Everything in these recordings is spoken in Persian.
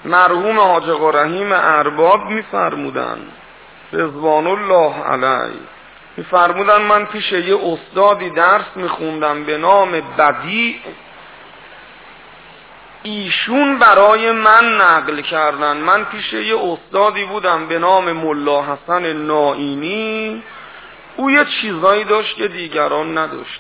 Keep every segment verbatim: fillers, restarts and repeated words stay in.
مرحوم حاج آقا رحیم ارباب میفرمودن رضوان الله علیه، میفرمودن من پیش یه استادی درس میخوندم به نام بدیع، ایشون برای من نقل کردن. من پیش یه استادی بودم به نام ملا حسن نائینی، او یه چیزایی داشت که دیگران نداشت.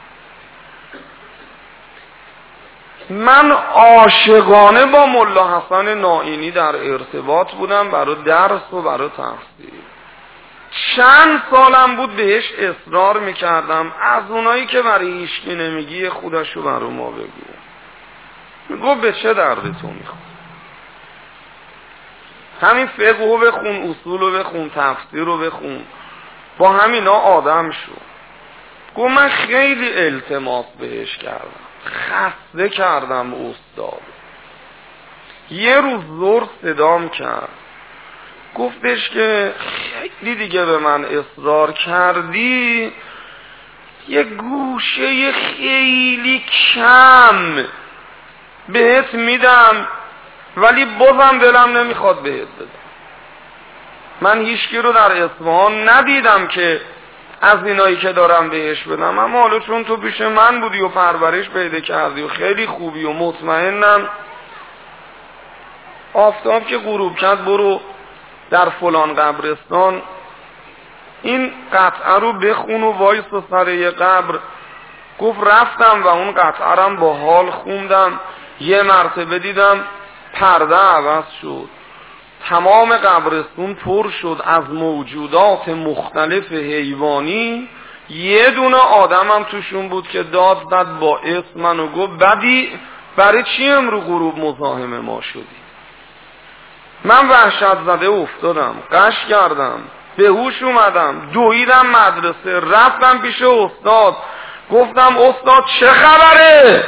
من عاشقانه با ملا حسن نائینی در ارتباط بودم برای درس و برای تحصیل. چند سالم بود بهش اصرار میکردم، از اونایی که برای هیچکی نمیگی خودشو برای ما بگو. میگو به چه درد تو میخواد؟ همین فقهو بخون، اصولو بخون، تفسیرو بخون، با همینا آدم شو. گو من خیلی التماس بهش کردم، خسته کردم استاد. یه روز زور صدام کرد، گفتش که خیلی دیگه به من اصرار کردی، یه گوشه خیلی کم بهت میدم ولی بازم دلم نمیخواد بهت بدم. من هیچکی رو در اصفهان ندیدم که از اینایی که دارم بهش بدم، اما حالا چون تو پیش من بودی و پرورش پیدا کردی و خیلی خوبی و مطمئنم، آفتاب که غروب کرد برو در فلان قبرستان این قطعه رو بخون و وایس سر یه قبر. گفت رفتم و اون قطعه رو با حال خوندم. یه مرتبه دیدم پرده عوض شد، تمام قبرستون پر شد از موجودات مختلف حیوانی. یه دونه آدمم توشون بود که داد زد با اسم من و گفت بدیع برای چی امرو غروب مزاحم ما شدی؟ من وحشت زده افتادم، قش کردم، به هوش اومدم، دویدم مدرسه، رفتم پیش استاد، گفتم استاد چه خبره؟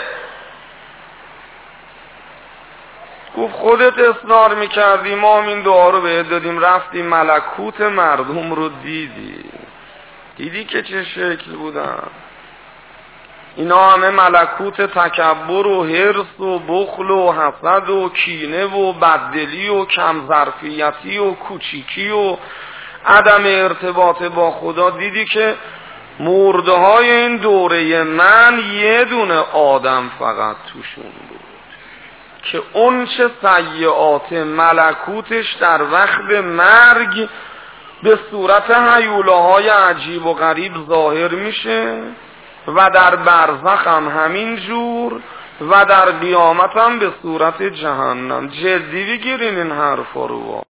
گفت خودت اصرار میکردی، ما هم این دعا رو بهت دادیم، رفتی ملکوت مردم رو دیدی، دیدی که چه شکل بودن اینا، همه ملکوت تکبر و حرص و بخل و حسد و کینه و بددلی و کم ظرفیتی و کوچیکی و عدم ارتباط با خدا. دیدی که مرده های این دوره من یه دونه آدم فقط توشون بود که اون چه سیئات ملکوتش در وقت مرگ به صورت هیولاهای عجیب و غریب ظاهر میشه و در برزخ هم همین جور و در قیامت هم به صورت جهنم. جدی بگیرین این حرفا رو.